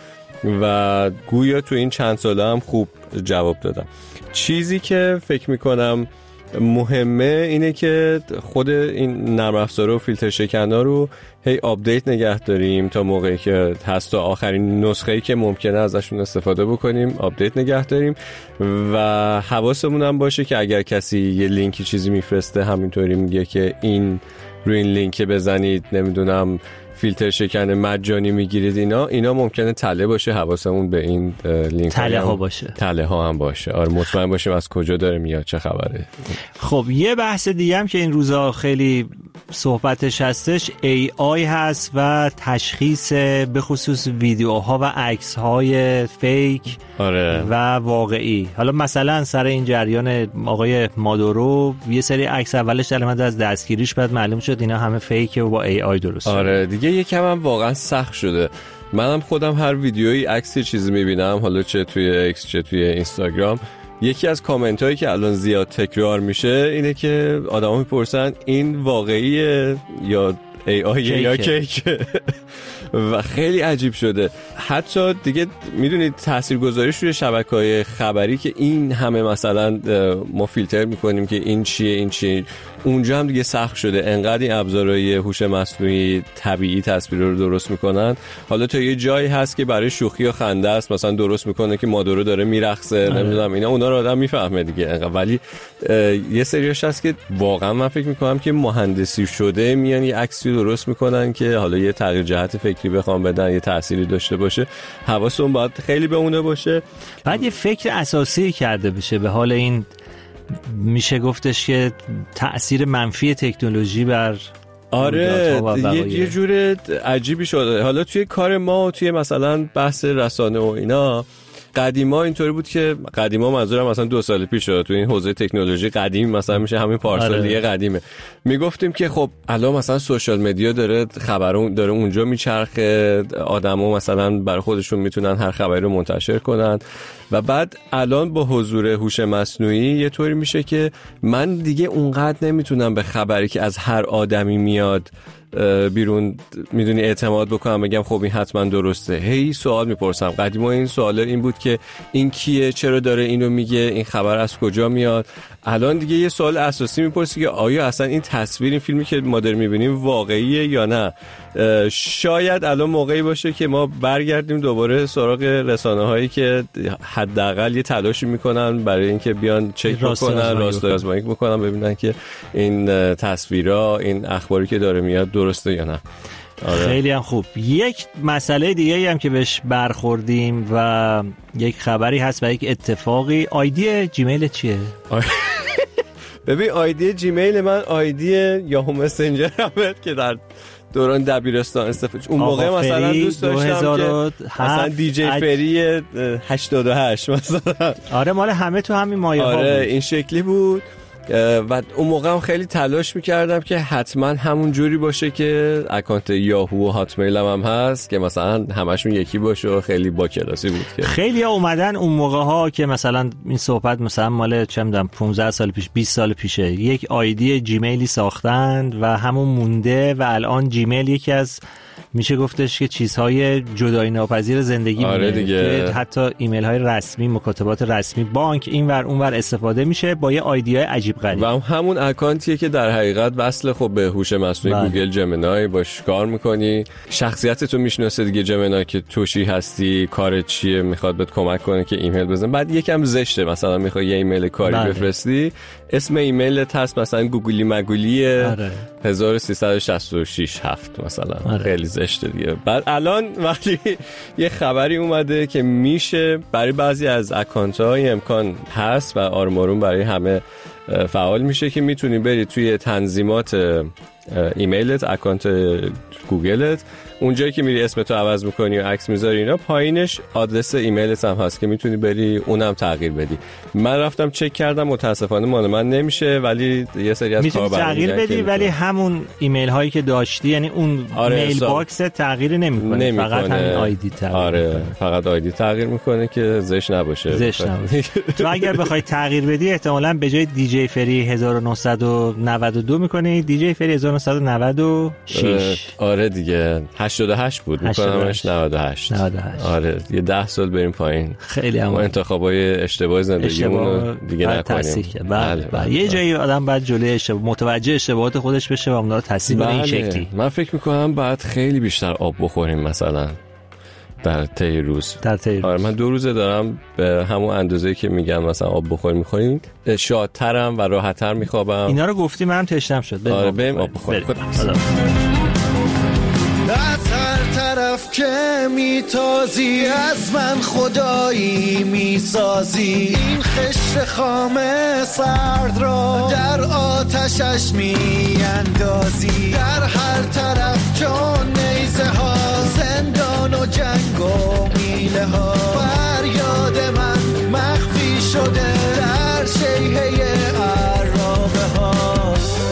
و گویا تو این چند ساله هم خوب جواب دادم. چیزی که فکر میکنم مهمه اینه که خود این نرم افزارها و فیلتر شکن‌ها رو هی آپدیت نگه داریم تا موقعی که هست، تا آخرین نسخه‌ای که ممکنه ازشون استفاده بکنیم آپدیت نگه داریم و حواسمون هم باشه که اگر کسی یه لینکی چیزی میفرسته همینطوری میگه که این روی این لینک بزنید نمیدونم فیلتر شکن مجانی میگیرید، اینا اینا ممکنه تله باشه. حواسمون به این لینک تله ها باشه، تله ها هم باشه. آره مطمئن باشیم از کجا داره میاد، چه خبره. خب یه بحث دیگه هم که این روزا خیلی صحبتش هستش ای آی هست و تشخیص به خصوص ویدیوها و عکس های فیک آره. و واقعی. حالا مثلا سر این جریان آقای مادورو یه سری عکس اولش در اومد از دستگیریش، بعد معلوم شد اینا همه فیکه و با ای آی درست. آره دیگه یکم هم واقعا سخت شده. منم خودم هر ویدیویی عکسی چیزی میبینم، حالا چه توی اکس چه توی اینستاگرام، یکی از کامنت هایی که الان زیاد تکرار میشه اینه که آدما میپرسن این واقعیه یا ای آی یا کیک و خیلی عجیب شده. حتی دیگه میدونید تاثیرگذاریش روی شبکه‌های خبری که این همه مثلا ما فیلتر میکنیم که این چیه این چیه، اونجا هم دیگه سخت شده. انقدر این ابزارهای هوش مصنوعی طبیعی تصویر رو درست میکنن، حالا تا یه جایی هست که برای شوخی و خنده است، مثلا درست میکنه که مادورو داره میرقصه نمیدونم اینا، اونا رو آدم میفهمه دیگه. ولی یه سریاش هست که واقعا من فکر میکنم که مهندسی شده، میان یه عکسی درست میکنن که حالا یه تغییر جهت فکری بخوام بدن، یه تأثیری داشته باشه، حواسون باید خیلی به اونه باشه. بعد یه فکر اساسی کرده بشه به حال این، میشه گفتش که تأثیر منفی تکنولوژی بر آره یه یه جور عجیبی شده. حالا توی کار ما و توی مثلا بحث رسانه و اینا قدیما اینطوری بود که قدیما منظورم مثلا دو سال پیش شد تو این حوزه تکنولوژی قدیم مثلا میشه همین پارسال آره. دیگه قدیمه. میگفتیم که خب الان مثلا سوشال مدیا داره خبرون داره اونجا میچرخه، آدما مثلا برای خودشون میتونن هر خبری رو منتشر کنن و بعد الان با حضور هوش مصنوعی یه طوری میشه که من دیگه اونقدر نمیتونم به خبری که از هر آدمی میاد بیرون میدونی اعتماد بکنم بگم خب این حتما درسته. هی سوال میپرسم. قدیما این سوال این بود که این کیه، چرا داره اینو میگه، این خبر از کجا میاد. الان دیگه یه سوال اساسی میپرسی که آیا اصلا این تصویر این فیلمی که ما داریم میبینیم واقعیه یا نه. شاید الان موقعی باشه که ما برگردیم دوباره سراغ رسانه هایی که حداقل یه تلاشی میکنن برای اینکه بیان چک بکنن، راست‌آزمایی بکنن، ببینن که این تصویرها این اخباری که داره میاد درسته یا نه. آره. خیلی هم خوب. یک مسئله دیگه هم که بهش برخوردیم و یک خبری هست و یک اتفاقی، آیدی جیمیل چیه؟ ببین آیدی جیمیل من آیدی یاهو مسنجر هم که در دوران دبیرستان استفاده اون موقع مثلا دوست داشتم که مثلا دی جی فری هشتاد و هشت مثلا. آره مال همه تو همین مایه ها آره بود. این شکلی بود و اون موقع هم خیلی تلاش میکردم که حتما همون جوری باشه که اکانت یاهو و هاتمیل هم, هم هست که مثلا همشون یکی باشه و خیلی با کلاسی بود که خیلی ها اومدن اون موقع ها که مثلا این صحبت مثلا مال چه میدونم پانزده سال پیش بیست سال پیشه یک آیدی جیمیلی ساختند و همون مونده و الان جیمیل یکی از میشه گفتش که چیزهای جدایی ناپذیر زندگی آره دیگه. که حتی ایمیل های رسمی، مکاتبات رسمی، بانک اینور اونور استفاده میشه با یه آیدی های عجیب غریب و همون اکانتیه که در حقیقت وصل خب به هوش مصنوعی بله. گوگل جمینای باش کار میکنی، شخصیتتو میشناسه دیگه جمینای که توشی هستی، کارت چیه، میخواد بهت کمک کنه که ایمیل بزن. بعد یکم زشته مثلا میخوای یه ایمیل کاری بله. بفرستی، اسم ایمیلت هست مثلا گوگلی مگولی آره. هزار و سیصد و شصت و شش هفت مثلا آره. خیلی زشته دیگه. بعد الان وقتی یه خبری اومده که میشه برای بعضی از اکانت های امکان هست و آرمارون برای همه فعال میشه که میتونی بری توی تنظیمات ایمیلت، اکانت گوگلت، اونجایی که میری اسمتو عوض میکنی و عکس میذاری اینا، پایینش آدرس ایمیلت هم هست که میتونی بری اونم تغییر بدی. من رفتم چک کردم متاسفانه مال من نمیشه، ولی یه سری از کاربران تغییر بدی ولی همون ایمیل هایی که داشتی یعنی اون آره میل باکس تغییر نمیکنه، فقط همین آیدی تغییر آره میکنه. فقط آیدی تغییر میکنه که زش نباشه. زش نباشه. تو اگر بخوای تغییر بدی احتمالاً به جای دی جی فری هزار و نهصد و نود و دو میکنی دی جی فری هزار و نهصد و نود و شش. آره دیگه هشتاد و هشت بود میکنمش نود و هشت. نود و هشت. آره یه ده سال بریم پایین. خیلی هم انتخابای اشتباه زندگیمون دیگه نکنیم. بله بله. یه جایی آدم بعد جلوی اشتباه متوجه اشتباهات خودش بشه و اونا رو تصحیح کنه این شکلی. من فکر میکنم بعد خیلی بیشتر آب بخوریم مثلا در طی روز. در طی روز. آره من دو روزه دارم به همون اندازه‌ای که میگم مثلا آب بخوریم میخوریم شادترم و راحت‌تر میخوابم. اینا رو گفتی منم تشنم شد. آره بریم آب بخوریم. از هر طرف که میتازی از من خدایی میسازی، این خشت خام سرد را در آتشش میاندازی، در هر طرف چون نیزه ها زندان و جنگ و میله ها، فریاد من مخفی شده در شیهه عرابه ها.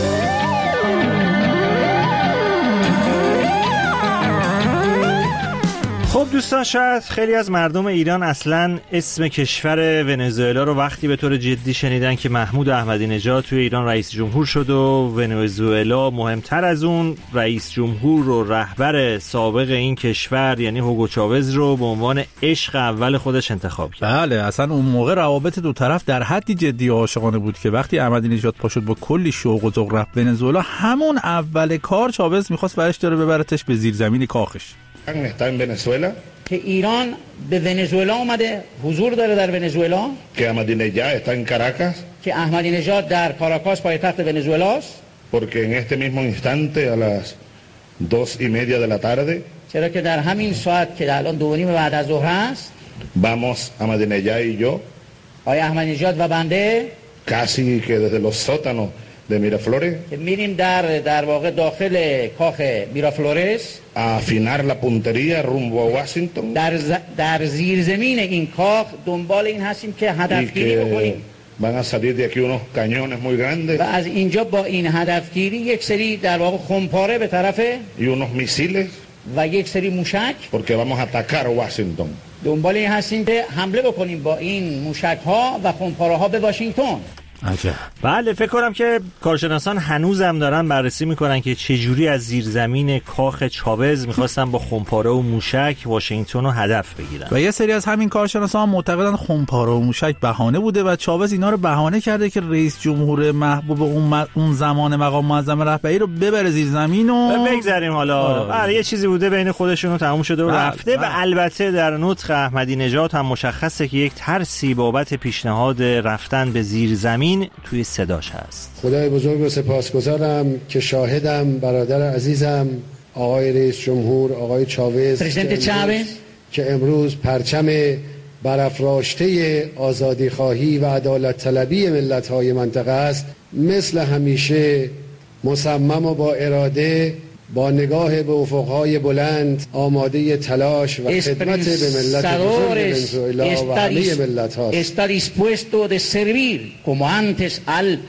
خب دوستان، شاید خیلی از مردم ایران اصلا اسم کشور ونزوئلا رو وقتی به طور جدی شنیدن که محمود احمدی نژاد توی ایران رئیس جمهور شد و ونزوئلا مهمتر از اون رئیس جمهور و رهبر سابق این کشور یعنی هوگو چاوز رو به عنوان عشق اول خودش انتخاب کرد. بله اصلا اون موقع روابط دو طرف در حدی جدی و عاشقانه بود که وقتی احمدی نژاد پا شد با کلی شوق و ذوق رفت ونزوئلا، همون اول کار چاوز می‌خواست ورش داره ببرتش به زیرزمین کاخش. está en Venezuela که ایران به ونزوئلا اومده، حضور داره در ونزوئلا، que Ahmadinejad está en Caracas که احمدی نژاد در کاراکاس پایتخت ونزوئلا است porque en este mismo instante a las dos y media de la tarde چرا که در همین ساعت که الان دو و نیم بعد از ظهر است vamos Ahmadinejad y yo آقای احمدی نژاد و بنده casi que desde los sótanos de Miraflores. میریم در در واقع داخل کاخ میرافلورس. A afinar la puntería rumbo a Washington. در ز... در زیرزمین این کاخ دنبال این هستیم که هدفگیری بکنیم. Van a salir de aquí unos cañones muy grandes. و از اینجا با این هدفگیری یک سری در واقع خمپاره به طرف y unos misiles. و یک سری موشک. Porque vamos a atacar Washington. دنبال این هستیم که حمله بکنیم با این موشک ها و خمپاره ها به واشنگتن. عجب. بله فکر کنم که کارشناسان هنوزم دارن بررسی میکنن که چجوری از زیرزمین کاخ چاوز میخواستن با خمپاره و موشک واشنگتن رو هدف بگیرن و یه سری از همین کارشناسان معتقدن خمپاره و موشک بهانه بوده و چاوز اینا رو بهانه کرده که رئیس جمهور محبوب اون, اون زمان مقام معظم رهبری رو ببره زیر زمین و بگذاریم حالا. بله یه چیزی بوده بین خودشون و تموم شده و بله. رفته بله. و البته در نطق احمدی نژاد هم مشخصه که یک ترسی بابت پیشنهاد رفتن به زیر زمین توی صداش هست. خدای بزرگ رو سپاسگزارم که شاهدم برادر عزیزم آقای رئیس جمهور آقای چاوز که امروز, که امروز پرچم برافراشته آزادی خواهی و عدالت طلبی ملت های منطقه است، مثل همیشه مصمم و با اراده با نگاه به افقهای بلند آماده تلاش و خدمت به ملت بزرگ ونزوئلا و همه ملت هاست. Está dispuesto de servir como antes al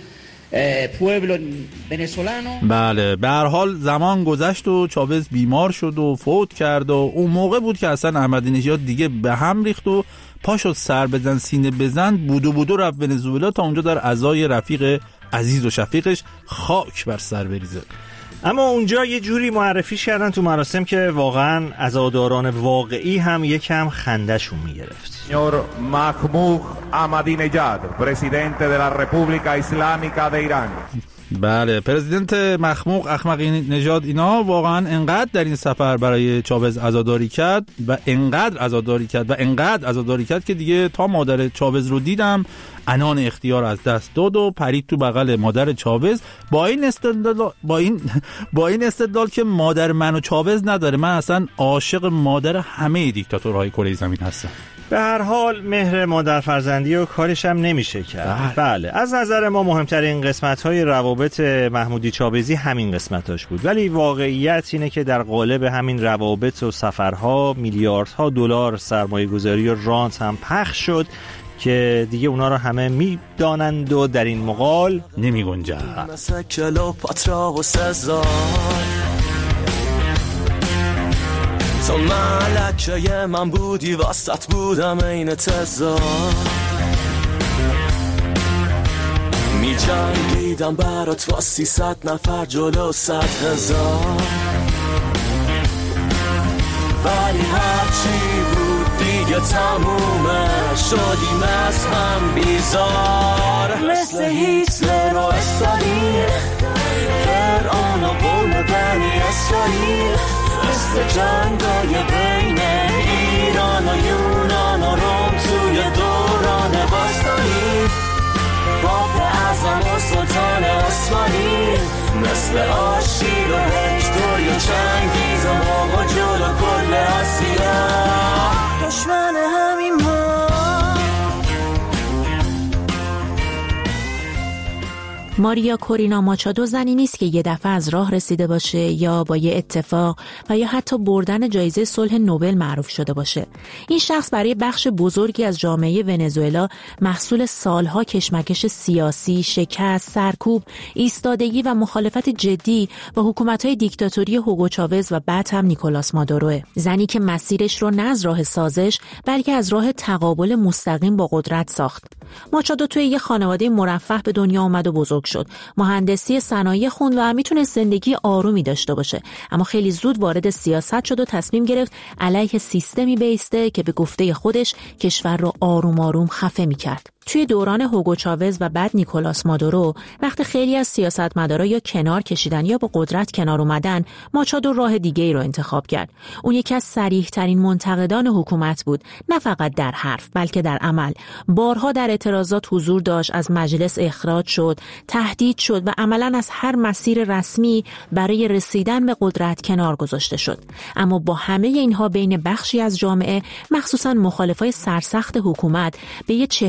pueblo venezolano. بله به هر حال زمان گذشت و چاوز بیمار شد و فوت کرد و اون موقع بود که اصلا احمدی نژاد دیگه به هم ریخت و پاشو سر بزن سینه بزن بودو بودو رفت ونزوئلا تا اونجا در عزای رفیق عزیز و شفیقش خاک بر سر بریزه. اما اونجا یه جوری معرفیش کردن تو مراسم که واقعا عزاداران واقعی هم یکم خنده‌شون میگرفت. Señor Mahmoud Ahmadinejad, presidente de la República Islámica de Irán. بله پرزیدنت مخموق احمدی نژاد اینا واقعا انقدر در این سفر برای چاوز عزاداری کرد و انقدر عزاداری کرد و انقدر عزاداری کرد که دیگه تا مادر چاوز رو دیدم عنان اختیار از دست داد و پرید تو بغل مادر چاوز با این استدلال با این با این استدلال که مادر من و چاوز نداره، من اصلا عاشق مادر همه دیکتاتورهای کره زمین هستم. به هر حال مهر مادر فرزندی و کارش هم نمیشه کرد. بله. بله از نظر ما مهمترین قسمت‌های روابط محمودی چاوزی همین قسمتاش بود، ولی واقعیت اینه که در قالب همین روابط و سفرها میلیاردها دلار سرمایه گذاری و رانت هم پخش شد که دیگه اونا رو همه میدانند و در این مقال نمی گنجند. تو ملکه من بودی وسط بودم این تزار می جنگیدم برات با سیصد نفر جلو صد هزار، ولی هرچی بود دیگه تمومه شدیم از هم بیزار، مثل هیتلر و استالین فرعون و قوم بنی اسرائیل، مثل جنگای بین ایران و یونان و روم توی دوران باستانی، باب اعظم و سلطان عثمانی، مثل آشیر و هکتور یا چنگیز و موقع جلو کل آسیا دشمن همین ما. ماریا کورینا ماچادو زنی نیست که یه دفعه از راه رسیده باشه یا با یه اتفاق و یا حتی بردن جایزه صلح نوبل معروف شده باشه. این شخص برای بخش بزرگی از جامعه ونزوئلا محصول سالها کشمکش سیاسی، شکست، سرکوب، ایستادگی و مخالفت جدی با حکومت‌های دیکتاتوری هوگو چاوز و بعد هم نیکولاس مادوروه. زنی که مسیرش رو نه از راه سازش بلکه از راه تقابل مستقیم با قدرت ساخت. ماچادو توی یه خانواده مرفه به دنیا آمد و بزرگ شد. مهندسی صنایع خوند و میتونه زندگی آرومی داشته باشه، اما خیلی زود وارد سیاست شد و تصمیم گرفت علیه سیستمی بیسته که به گفته خودش کشور رو آروم آروم خفه میکرد. توی دوران هوگو چاوز و بعد نیکولاس مادورو وقتی خیلی از سیاستمدارا یا کنار کشیدن یا با قدرت کنار اومدن، ماچادو راه دیگه‌ای رو انتخاب کرد. اون یکی از صریح‌ترین منتقدان حکومت بود، نه فقط در حرف بلکه در عمل. بارها در اعتراضات حضور داشت، از مجلس اخراج شد، تهدید شد و عملاً از هر مسیر رسمی برای رسیدن به قدرت کنار گذاشته شد. اما با همه اینها بین بخشی از جامعه، مخصوصاً مخالفای سرسخت حکومت، به یه چهره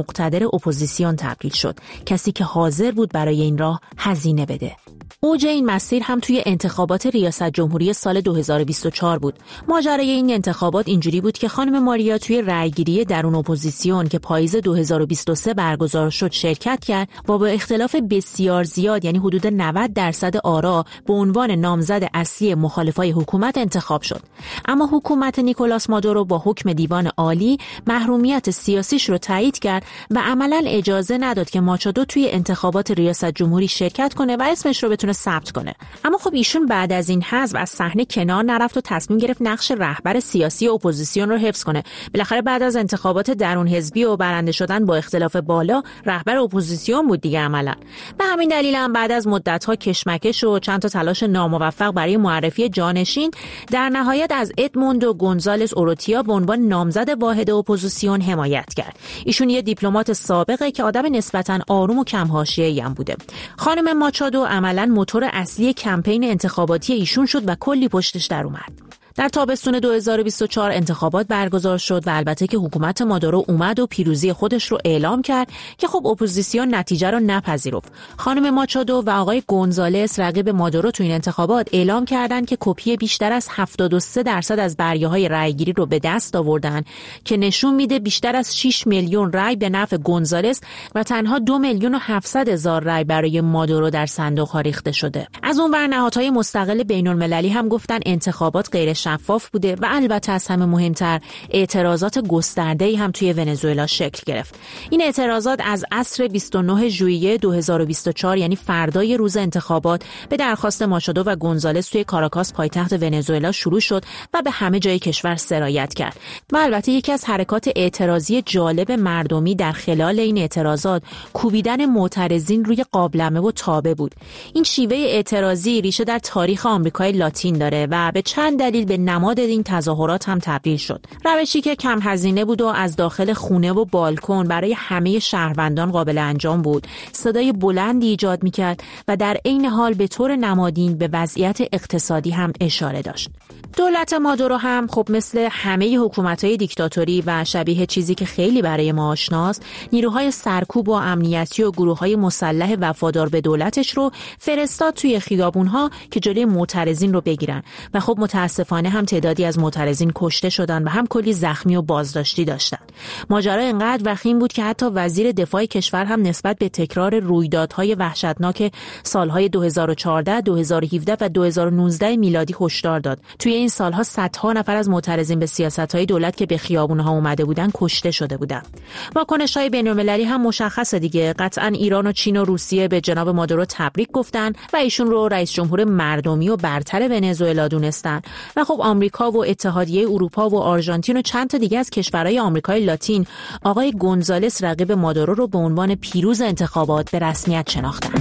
مقتدر اپوزیسیون تبدیل شد، کسی که حاضر بود برای این راه هزینه بده. اوج این مسیر هم توی انتخابات ریاست جمهوری سال دو هزار و بیست و چهار بود. ماجرای این انتخابات اینجوری بود که خانم ماریا توی رأیگیری درون اپوزیسیون که پاییز دو هزار و بیست و سه برگزار شد شرکت کرد و با اختلاف بسیار زیاد، یعنی حدود نود درصد آرا، به عنوان نامزد اصلی مخالفای حکومت انتخاب شد. اما حکومت نیکولاس مادورو با حکم دیوان عالی محرومیت سیاسیش رو تایید کرد و عملاً اجازه نداد که ماچادو توی انتخابات ریاست جمهوری شرکت کنه و اسمش رو بتونه ثبت کنه. اما خب ایشون بعد از این حذف از صحنه کنار نرفت و تصمیم گرفت نقش رهبر سیاسی اپوزیسیون رو حفظ کنه. بالاخره بعد از انتخابات درون حزبی و برنده شدن با اختلاف بالا رهبر اپوزیسیون بود دیگه عملاً. به همین دلیل هم بعد از مدت‌ها کشمکش و چند تا تلاش ناموفق برای معرفی جانشین، در نهایت از ادموندو گونزالز اوروتیا به عنوان نامزد واحد اپوزیسیون حمایت کرد. ایشون یه دیپلمات سابقه که آدم نسبتاً آروم و کم حاشیه‌ای هم بوده. خانم ماچادو عملاً موتور اصلی کمپین انتخاباتی ایشون شد و کلی پشتش در اومد. در تابستون دو هزار و بیست و چهار انتخابات برگزار شد و البته که حکومت مادورو اومد و پیروزی خودش رو اعلام کرد که خب اپوزیسیون نتیجه رو نپذیرفت. خانم ماچادو و آقای گونزالس رقیب مادورو تو این انتخابات اعلام کردند که کپی بیشتر از هفتاد و سه درصد از برگه‌های رأیگیری رو به دست آوردن که نشون میده بیشتر از شش میلیون رأی به نفع گونزالس و تنها دو میلیون و هفتصد هزار رأی برای مادورو در صندوق‌ها ریخته شده. از اون ور نهادهای مستقل بین‌المللی هم گفتن انتخابات غیر شفاف بوده و البته از همه مهمتر اعتراضات گسترده‌ای هم توی ونزوئلا شکل گرفت. این اعتراضات از عصر بیست و نه ژوئیه دو هزار و بیست و چهار، یعنی فردای روز انتخابات، به درخواست ماچادو و گونزالس توی کاراکاس پایتخت ونزوئلا شروع شد و به همه جای کشور سرایت کرد. و البته یکی از حرکات اعتراضی جالب مردمی در خلال این اعتراضات کوبیدن معترضین روی قابلمه و تابه بود. این شیوه اعتراضی ریشه در تاریخ آمریکای لاتین داره و به چند دلیل به نماد این تظاهرات هم تبدیل شد. روشی که کم هزینه بود و از داخل خونه و بالکن برای همه شهروندان قابل انجام بود، صدای بلندی ایجاد میکرد و در عین حال به طور نمادین به وضعیت اقتصادی هم اشاره داشت. دولت مادورو هم خب مثل همه حکومت‌های دیکتاتوری و شبیه چیزی که خیلی برای ما آشناست، نیروهای سرکوب و امنیتی و گروه‌های مسلح وفادار به دولتش رو فرستاد توی خیابون‌ها که جلوی معترضین رو بگیرن و خب متاسفانه هم تعدادی از معترضین کشته شدن و هم کلی زخمی و بازداشتی داشتن. ماجرا اینقدر وخیم بود که حتی وزیر دفاع کشور هم نسبت به تکرار رویدادهای وحشتناک سالهای دو هزار و چهارده، دو هزار و هفده و دو هزار و نوزده میلادی هشدار داد. توی این سالها صدها نفر از معترضین به سیاست‌های دولت که به خیابون‌ها اومده بودن کشته شده بودن. واکنش‌های بین‌المللی هم مشخصه دیگه. قطعاً ایران و چین و روسیه به جناب مادورو تبریک گفتن و ایشون رو رئیس جمهور مردمی و برتر ونزوئلا دونستن. و خب آمریکا و اتحادیه اروپا و آرژانتین و چند تا دیگه از کشورهای آمریکای لاتین آقای گونزالس رقیب مادورو رو به عنوان پیروز انتخابات به رسمیت شناختن.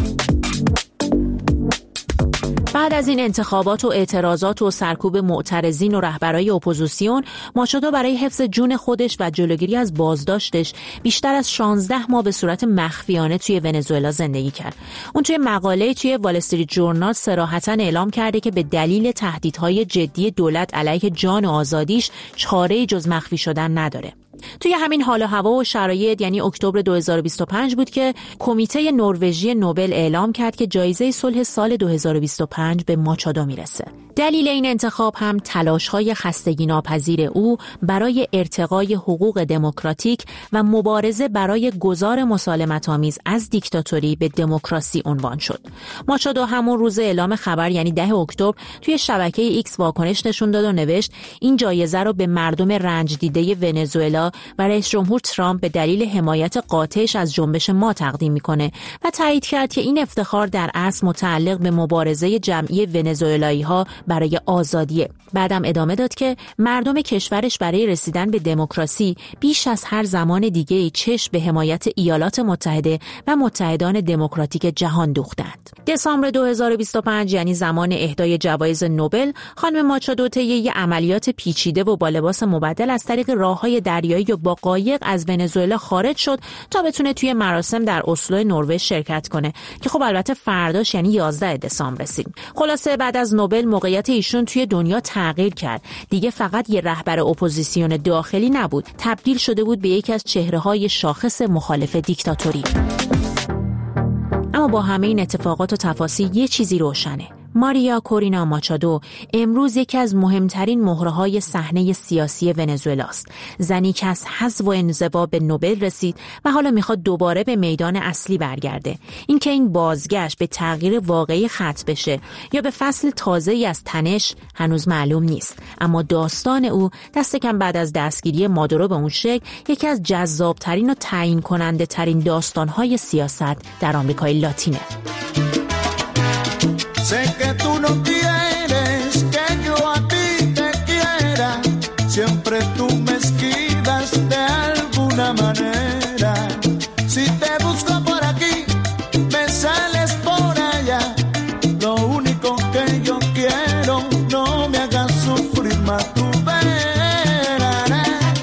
بعد از این انتخابات و اعتراضات و سرکوب معترضین و رهبرای اپوزیسیون، ماچادو برای حفظ جون خودش و جلوگیری از بازداشتش بیشتر از شانزده ماه به صورت مخفیانه توی ونزوئلا زندگی کرد. اون توی مقاله توی وال استریت ژورنال صراحتاً اعلام کرده که به دلیل تهدیدهای جدی دولت علیه جان و آزادیش چاره‌ای جز مخفی شدن نداره. توی همین حال و هوا و شرایط، یعنی اکتبر دو هزار و بیست و پنج بود که کمیته نروژی نوبل اعلام کرد که جایزه صلح سال دو هزار و بیست و پنج به ماچادو میرسه. دلیل این انتخاب هم تلاش‌های خستگی ناپذیر او برای ارتقای حقوق دموکراتیک و مبارزه برای گذار مسالمت‌آمیز از دیکتاتوری به دموکراسی عنوان شد. ماچادو همون روز اعلام خبر، یعنی ده اکتبر، توی شبکه ایکس واکنش نشون داد و نوشت این جایزه رو به مردم رنج دیده ونزوئلا و رئیس جمهور ترامپ به دلیل حمایت قاطعش از جنبش ما تقدیم میکنه و تایید کرد که این افتخار در اصل متعلق به مبارزه جمعی ونزوئلایی‌ها برای آزادیه. بعدم ادامه داد که مردم کشورش برای رسیدن به دموکراسی بیش از هر زمان دیگه‌ای چشم به حمایت ایالات متحده و متحدان دموکراتیک جهان دوختند. دسامبر دو هزار و بیست و پنج، یعنی زمان اهدای جوایز نوبل، خانم ماچادو طی یک عملیات پیچیده و با لباس مبدل از طریق راههای دریایی دریایی و با قایق از ونزوئلا خارج شد تا بتونه توی مراسم در اسلو نروژ شرکت کنه که خب البته فرداش یعنی یازده دسامبر رسید. خلاصه بعد از نوبل موقعیت ایشون توی دنیا تغییر کرد. دیگه فقط یه رهبر اپوزیسیون داخلی نبود، تبدیل شده بود به یکی از چهره‌های شاخص مخالف دیکتاتوری. اما با همه این اتفاقات و تفاصیل یه چیزی روشنه. ماریا کورینا ماچادو امروز یکی از مهمترین مهره‌های صحنه سیاسی ونزوئلاست. زنی که از حظ و انزوا به نوبل رسید و حالا میخواد دوباره به میدان اصلی برگرده. اینکه این بازگشت به تغییر واقعی ختم بشه یا به فصل تازه‌ای از تنش هنوز معلوم نیست، اما داستان او دست کم بعد از دستگیری مادورو به اون شکل یکی از جذابترین و تعیین کننده ترین داستان‌های سیاست در آمریکای لاتینه. Sé que tú no quieres que yo a ti te quiera, siempre tú me esquivas de alguna manera. Si te busco por aquí, me sales por allá. Lo único que yo quiero, no me hagas sufrir más tu vera.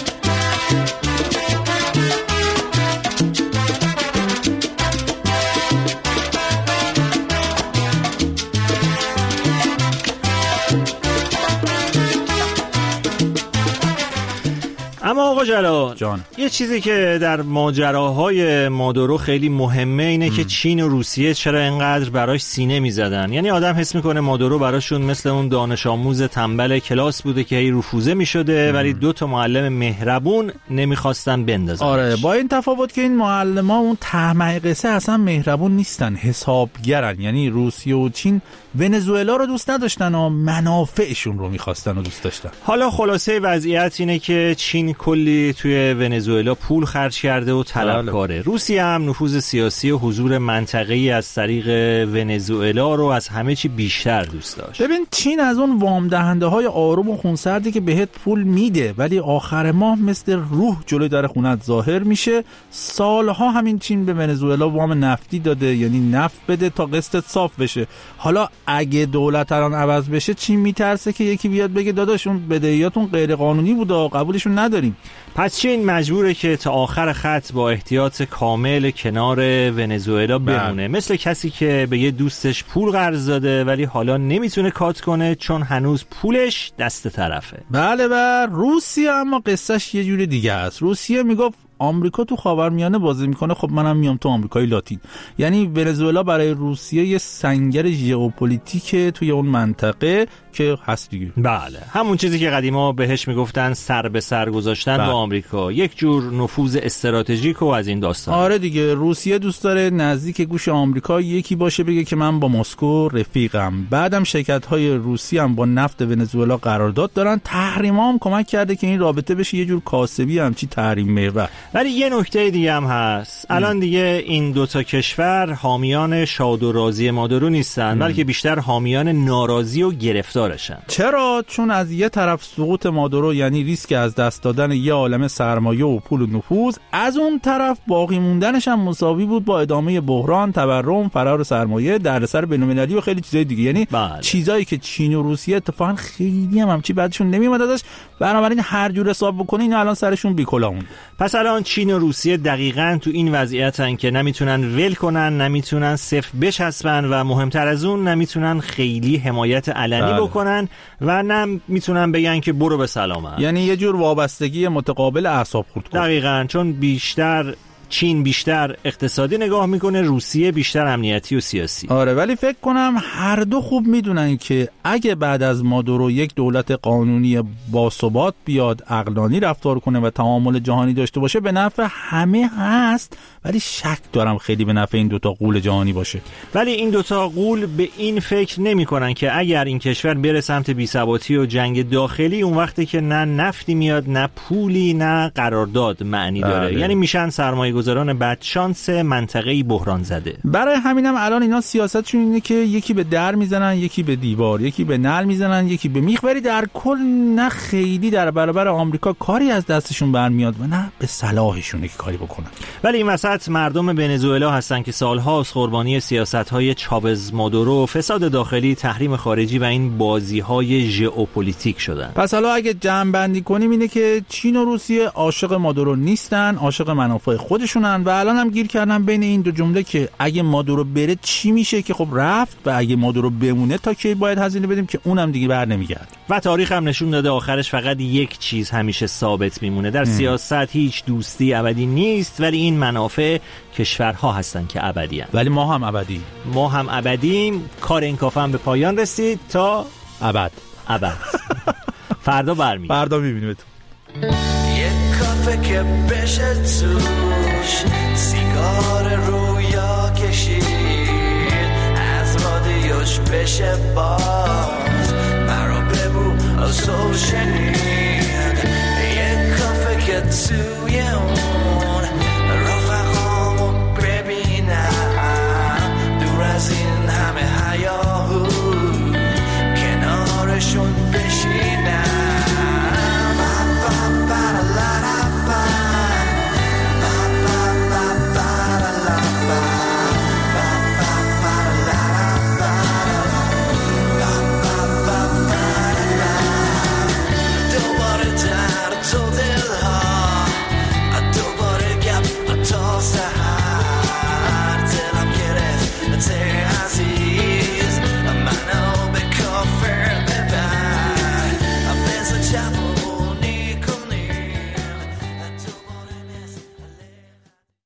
اما آقا جلال جان، یه چیزی که در ماجراهای مادورو خیلی مهمه اینه ام. که چین و روسیه چرا اینقدر براش سینه میزدن. یعنی آدم حس میکنه مادورو براشون مثل اون دانش آموز تنبل کلاس بوده که هی رفوزه میشده ولی دو تا معلم مهربون نمیخواستن بندازن. آره، با این تفاوت که این معلما اون ته قصه اصلا مهربون نیستن، حسابگرن. یعنی روسیه و چین ونزوئلا رو دوست نداشتن و منافعشون رو میخواستن و دوست داشتن. حالا خلاصه وضعیت اینه که چین کلی توی ونزوئلا پول خرج کرده و طلبکاره. روسیه هم نفوذ سیاسی و حضور منطقه‌ای از طریق ونزوئلا رو از همه چی بیشتر دوست داشت. ببین، چین از اون وام دهنده های آروم و خونسردی که بهت پول میده ولی آخر ماه مثل روح جلوی در خونت ظاهر میشه. سالها همین چین به ونزوئلا وام نفتی داده، یعنی نفت بده تا قسطت صاف بشه. حالا اگه دولت الان عوض بشه چین میترسه که یکی بیاد بگه داداش اون بدهیاتون غیر قانونی بود و قبولشون نداریم. پس چین مجبوره که تا آخر خط با احتیاط کامل کنار ونزوئلا بمونه، مثل کسی که به یه دوستش پول قرض داده ولی حالا نمیتونه کات کنه چون هنوز پولش دست طرفه. بله بله. روسیه اما قصهش یه جوری دیگه است. روسیه میگفت آمریکا تو خاورمیانه بازی میکنه، خب منم میام تو آمریکای لاتین. یعنی ونزوئلا برای روسیه یه سنگر ژئوپلیتیکه توی اون منطقه که هست دیگه. بله، همون چیزی که قدیما بهش میگفتن سر به سر گذاشتن با آمریکا، یک جور نفوذ استراتژیک و از این داستان. آره دیگه، روسیه دوست داره نزدیک گوش آمریکا یکی باشه بگه که من با مسکو رفیقم. بعدم شرکت‌های روسی هم با نفت ونزوئلا قرارداد دارن. تحریم‌ها هم کمک کرده که این رابطه بشه یه جور کاسبی همچی تحریم محور. ولی یه نکته دیگه هم هست. الان دیگه این دوتا کشور حامیان شاد و راضی مادورو نیستن، بلکه بیشتر حامیان ناراضی و گرفتارشن. چرا؟ چون از یه طرف سقوط مادورو یعنی ریسک از دست دادن یه عالمه سرمایه و پول و نفوذ، از اون طرف باقی موندنش هم مساوی بود با ادامه بحران، تورم، فرار سرمایه، دردسر بین‌المللی و خیلی چیزای دیگه. یعنی بله. چیزایی که چین و روسیه اتفاقا خیلی هم همچی بعدشون نمیومد ازش، بنابراین هر جور حساب بکنین اینا الان سرشون بیکلاون. پس الان چین و روسیه دقیقاً تو این وضعیتن که نمیتونن ول کنن، نمیتونن صفر بچسبن و مهمتر از اون نمیتونن خیلی حمایت علنی بله. بکنن و نه میتونن بگن که برو به سلامت. یعنی یه جور وابستگی متقابل اعصاب خورد کنه. دقیقاً، چون بیشتر چین بیشتر اقتصادی نگاه میکنه، روسیه بیشتر امنیتی و سیاسی. آره، ولی فکر کنم هر دو خوب میدونن که اگه بعد از مادورو یک دولت قانونی باثبات بیاد، عقلانی رفتار کنه و تعامل جهانی داشته باشه، به نفع همه هست. ولی شک دارم خیلی به نفع این دوتا غول جهانی باشه. ولی این دوتا غول به این فکر نمیکنن که اگر این کشور بره سمت بی‌ثباتی و جنگ داخلی، اون وقتی که نه نفتی میاد، نه پولی، نه قرارداد معنی داره. بله. یعنی میشن سرمایه بنیانگذاران بدشانس منطقه‌ای بحران زده. برای همینم الان اینا سیاستشون اینه که یکی به در میزنن، یکی به دیوار، یکی به نل میزنن، یکی به میخ، ولی در کل نه خیلی در برابر آمریکا کاری از دستشون برمیاد و نه به صلاحشونه که کاری بکنن. ولی این وسط مردم ونزوئلا هستن که سالهاست قربانی سیاست‌های چاوز مادورو، فساد داخلی، تحریم خارجی و این بازی‌های ژئوپلیتیک شدن. پس حالا اگه جمع‌بندی کنیم اینه که چین و روسیه عاشق مادورو نیستن، عاشق منافع خودشونن و الان هم گیر کردن بین این دو جمله که اگه مادورو بره چی میشه، که خب رفت، و اگه مادورو بمونه تا کی باید هزینه بدیم که اونم دیگه بر نمیگرده. و تاریخ هم نشون داده آخرش فقط یک چیز همیشه ثابت میمونه. در ام. سیاست هیچ دوستی ابدی نیست، ولی این منافع کشورها هستن که ابدی هستن. ولی ما هم ابدی. ما هم ابدیم. کار این کافه هم به پایان رسید تا ابد. ابد. فردا برمیگردیم. فردا میبینیمتون. یک کافه که بشه توش